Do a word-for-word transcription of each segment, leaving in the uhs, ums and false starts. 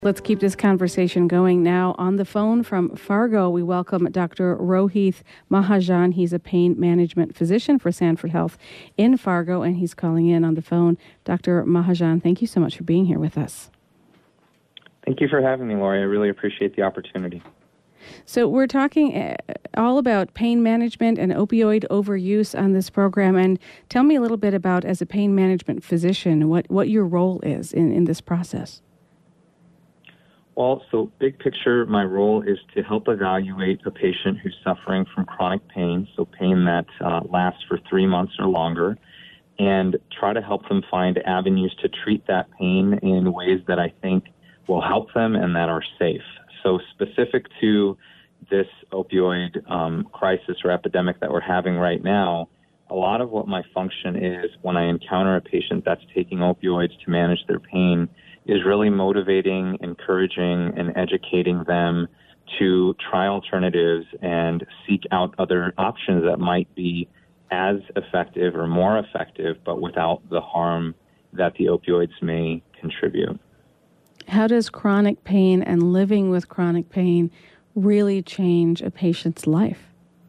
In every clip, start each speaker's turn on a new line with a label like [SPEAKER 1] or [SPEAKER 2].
[SPEAKER 1] Let's keep this conversation going now. On the phone from Fargo, we welcome Doctor Rohith Mahajan. He's a pain management physician for Sanford Health in Fargo, and he's calling in on the phone. Doctor Mahajan, thank you so much for being here with us.
[SPEAKER 2] Thank you for having me, Lori. I really appreciate the opportunity.
[SPEAKER 1] So we're talking all about pain management and opioid overuse on this program. And tell me a little bit about, as a pain management physician, what, what your role is in, in this process.
[SPEAKER 2] Well, so big picture, my role is to help evaluate a patient who's suffering from chronic pain, so pain that uh, lasts for three months or longer, and try to help them find avenues to treat that pain in ways that I think will help them and that are safe. So specific to this opioid um, crisis or epidemic that we're having right now, a lot of what my function is when I encounter a patient that's taking opioids to manage their pain is really motivating, encouraging, and educating them to try alternatives and seek out other options that might be as effective or more effective, but without the harm that the opioids may contribute.
[SPEAKER 1] How does chronic pain and living with chronic pain really change a patient's life?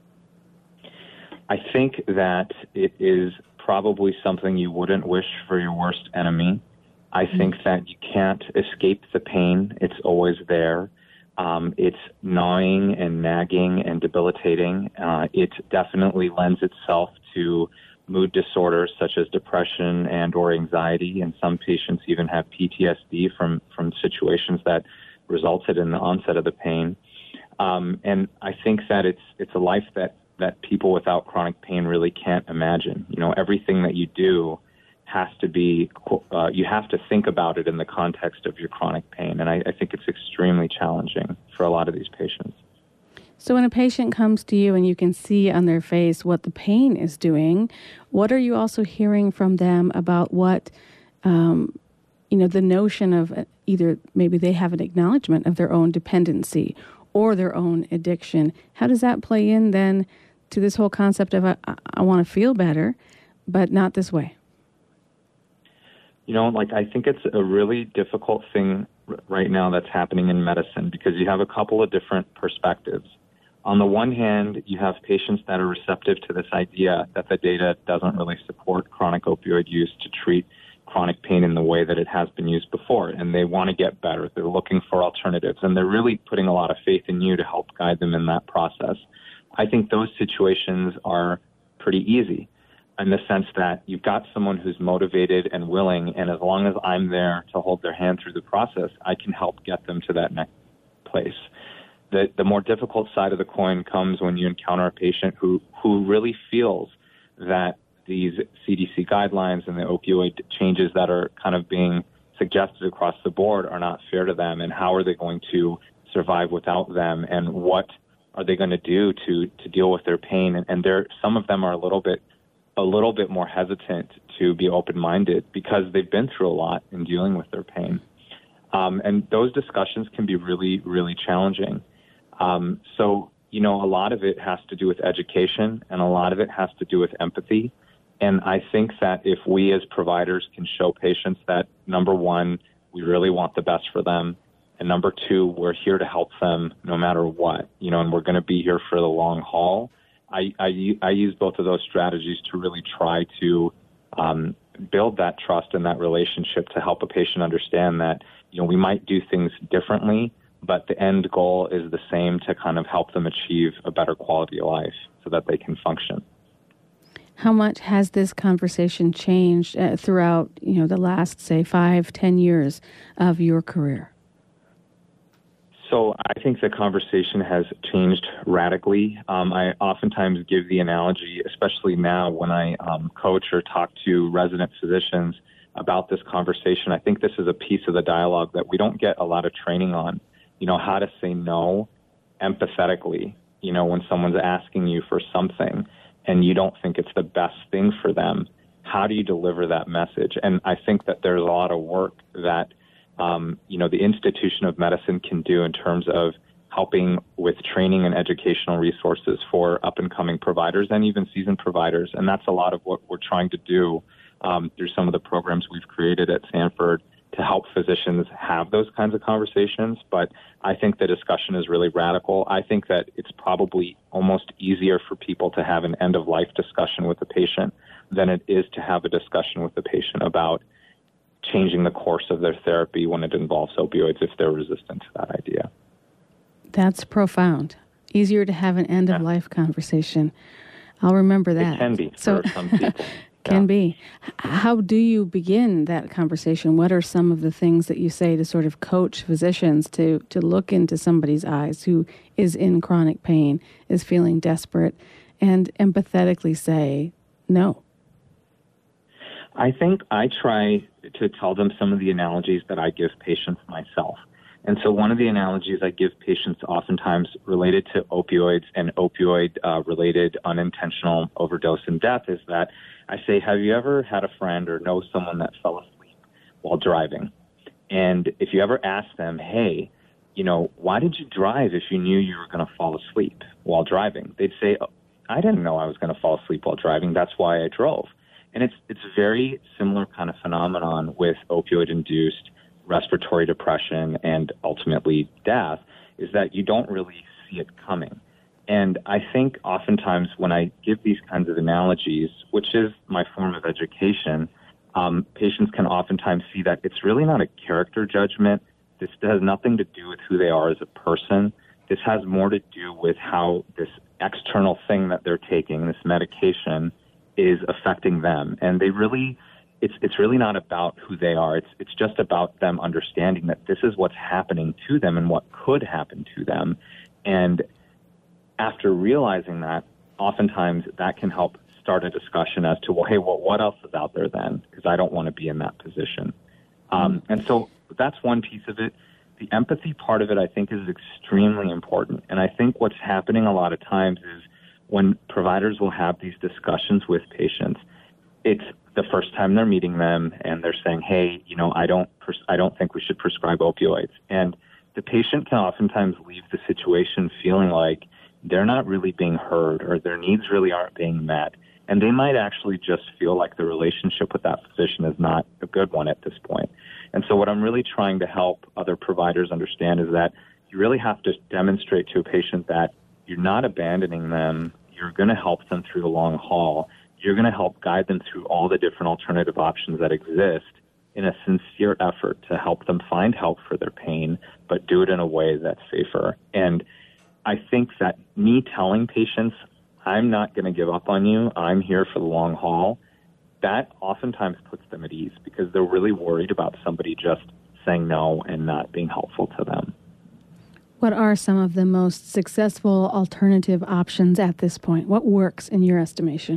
[SPEAKER 2] I think that it is probably something you wouldn't wish for your worst enemy. I think that you can't escape the pain. It's always there. Um, it's gnawing and nagging and debilitating. Uh, it definitely lends itself to mood disorders such as depression and or anxiety, and some patients even have P T S D from, from situations that resulted in the onset of the pain. Um, and I think that it's it's a life that, that people without chronic pain really can't imagine. You know, everything that you do has to be, uh, you have to think about it in the context of your chronic pain. And I, I think it's extremely challenging for a lot of these patients.
[SPEAKER 1] So when a patient comes to you and you can see on their face what the pain is doing, what are you also hearing from them about what, um, you know, the notion of either maybe they have an acknowledgement of their own dependency or their own addiction? How does that play in then to this whole concept of I, I want to feel better, but not this way?
[SPEAKER 2] You know, like I think it's a really difficult thing r- right now that's happening in medicine because you have a couple of different perspectives. On the one hand, you have patients that are receptive to this idea that the data doesn't really support chronic opioid use to treat chronic pain in the way that it has been used before, and they want to get better. They're looking for alternatives, and they're really putting a lot of faith in you to help guide them in that process. I think those situations are pretty easy, in the sense that you've got someone who's motivated and willing, and as long as I'm there to hold their hand through the process, I can help get them to that next place. The, the more difficult side of the coin comes when you encounter a patient who, who really feels that these C D C guidelines and the opioid changes that are kind of being suggested across the board are not fair to them, and how are they going to survive without them, and what are they going to do to, to deal with their pain. And, and there, some of them are a little bit a little bit more hesitant to be open-minded because they've been through a lot in dealing with their pain. Um, and those discussions can be really, really challenging. Um, so, you know, a lot of it has to do with education, and a lot of it has to do with empathy. And I think that if we as providers can show patients that, number one, we really want the best for them, and number two, we're here to help them no matter what, you know, and we're going to be here for the long haul. I, I, I use both of those strategies to really try to um, build that trust and that relationship to help a patient understand that, you know, we might do things differently, but the end goal is the same, to kind of help them achieve a better quality of life so that they can function.
[SPEAKER 1] How much has this conversation changed uh, throughout, you know, the last, say, five, ten years of your career?
[SPEAKER 2] So I think the conversation has changed radically. Um, I oftentimes give the analogy, especially now when I um, coach or talk to resident physicians about this conversation. I think this is a piece of the dialogue that we don't get a lot of training on, you know, how to say no empathetically, you know, when someone's asking you for something and you don't think it's the best thing for them. How do you deliver that message? And I think that there's a lot of work that Um, you know, the institution of medicine can do in terms of helping with training and educational resources for up-and-coming providers and even seasoned providers. And that's a lot of what we're trying to do um, through some of the programs we've created at Sanford to help physicians have those kinds of conversations, but I think the discussion is really radical. I think that it's probably almost easier for people to have an end-of-life discussion with the patient than it is to have a discussion with the patient about changing the course of their therapy when it involves opioids if they're resistant to that idea.
[SPEAKER 1] That's profound. Easier to have an end-of-life yeah. conversation. I'll remember that.
[SPEAKER 2] It can be
[SPEAKER 1] so,
[SPEAKER 2] for some people.
[SPEAKER 1] Can
[SPEAKER 2] yeah.
[SPEAKER 1] be. How do you begin that conversation? What are some of the things that you say to sort of coach physicians to, to look into somebody's eyes who is in chronic pain, is feeling desperate, and empathetically say, no?
[SPEAKER 2] I think I try to tell them some of the analogies that I give patients myself. And so one of the analogies I give patients oftentimes related to opioids and opioid-related uh, unintentional overdose and death is that I say, have you ever had a friend or know someone that fell asleep while driving? And if you ever ask them, hey, you know, why did you drive if you knew you were going to fall asleep while driving? They'd say, oh, I didn't know I was going to fall asleep while driving. That's why I drove. And it's it's a very similar kind of phenomenon with opioid-induced respiratory depression and ultimately death, is that you don't really see it coming. And I think oftentimes when I give these kinds of analogies, which is my form of education, um, patients can oftentimes see that it's really not a character judgment. This has nothing to do with who they are as a person. This has more to do with how this external thing that they're taking, this medication, is affecting them. And they really... It's it's really not about who they are. It's it's just about them understanding that this is what's happening to them and what could happen to them. And after realizing that, oftentimes that can help start a discussion as to, well, hey, well, what else is out there then? Because I don't want to be in that position. Um, and so that's one piece of it. The empathy part of it, I think, is extremely important. And I think what's happening a lot of times is when providers will have these discussions with patients, it's the first time they're meeting them and they're saying, hey, you know, I don't, pres- I don't think we should prescribe opioids. And the patient can oftentimes leave the situation feeling like they're not really being heard or their needs really aren't being met. And they might actually just feel like the relationship with that physician is not a good one at this point. And so what I'm really trying to help other providers understand is that you really have to demonstrate to a patient that you're not abandoning them. You're going to help them through the long haul. You're going to help guide them through all the different alternative options that exist in a sincere effort to help them find help for their pain, but do it in a way that's safer. And I think that me telling patients, I'm not going to give up on you, I'm here for the long haul, that oftentimes puts them at ease because they're really worried about somebody just saying no and not being helpful to them.
[SPEAKER 1] What are some of the most successful alternative options at this point? What works in your estimation?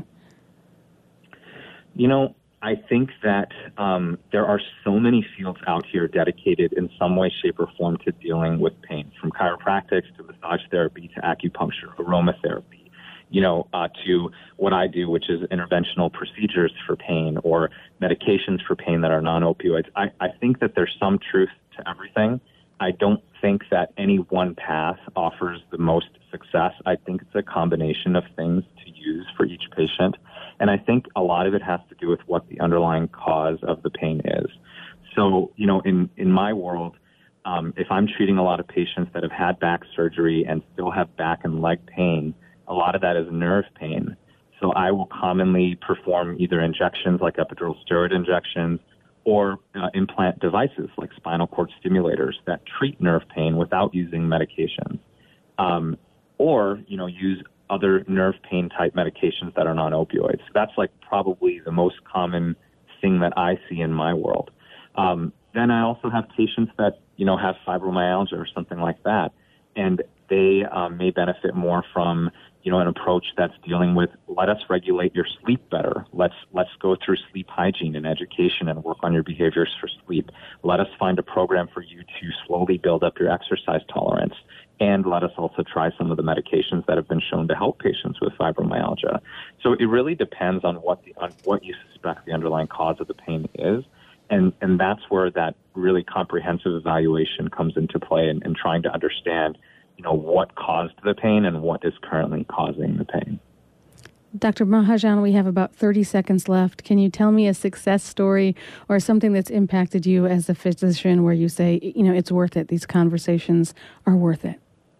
[SPEAKER 2] You know, I think that um, there are so many fields out here dedicated in some way, shape, or form to dealing with pain, from chiropractics to massage therapy to acupuncture, aromatherapy, you know, uh, to what I do, which is interventional procedures for pain or medications for pain that are non-opioids. I, I think that there's some truth to everything. I don't think that any one path offers the most success. I think it's a combination of things to use for each patient. And I think a lot of it has to do with what the underlying cause of the pain is. So, you know, in, in my world, um, if I'm treating a lot of patients that have had back surgery and still have back and leg pain, a lot of that is nerve pain. So I will commonly perform either injections like epidural steroid injections or uh, implant devices like spinal cord stimulators that treat nerve pain without using medications. Um, or, you know, use other nerve pain type medications that are non-opioids. That's like probably the most common thing that I see in my world. Um, then I also have patients that, you know, have fibromyalgia or something like that. And they um, may benefit more from, you know, an approach that's dealing with, let us regulate your sleep better. Let's let's go through sleep hygiene and education and work on your behaviors for sleep. Let us find a program for you to slowly build up your exercise tolerance. And let us also try some of the medications that have been shown to help patients with fibromyalgia. So it really depends on what the on what you suspect the underlying cause of the pain is. And and that's where that really comprehensive evaluation comes into play in, in trying to understand, you know, what caused the pain and what is currently causing the pain.
[SPEAKER 1] Doctor Mahajan, we have about thirty seconds left. Can you tell me a success story or something that's impacted you as a physician where you say, you know, it's worth it, these conversations are worth it?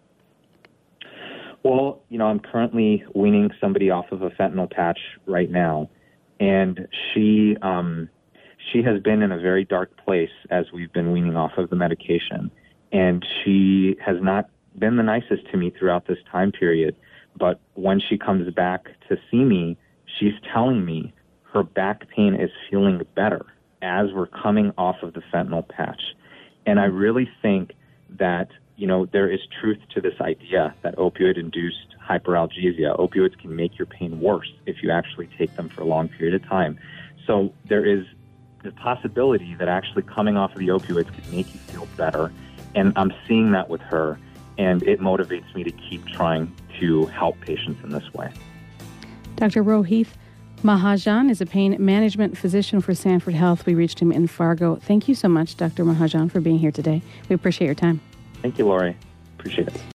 [SPEAKER 2] Well, you know, I'm currently weaning somebody off of a fentanyl patch right now, and she um, she has been in a very dark place as we've been weaning off of the medication, and she has not been the nicest to me throughout this time period. But when she comes back to see me, she's telling me her back pain is feeling better as we're coming off of the fentanyl patch. And I really think that, you know, there is truth to this idea that opioid-induced hyperalgesia, opioids can make your pain worse if you actually take them for a long period of time. So there is the possibility that actually coming off of the opioids can make you feel better. And I'm seeing that with her, and it motivates me to keep trying to help patients in this way.
[SPEAKER 1] Doctor Rohith Mahajan is a pain management physician for Sanford Health. We reached him in Fargo. Thank you so much, Doctor Mahajan, for being here today. We appreciate your time.
[SPEAKER 2] Thank you, Lori. Appreciate it.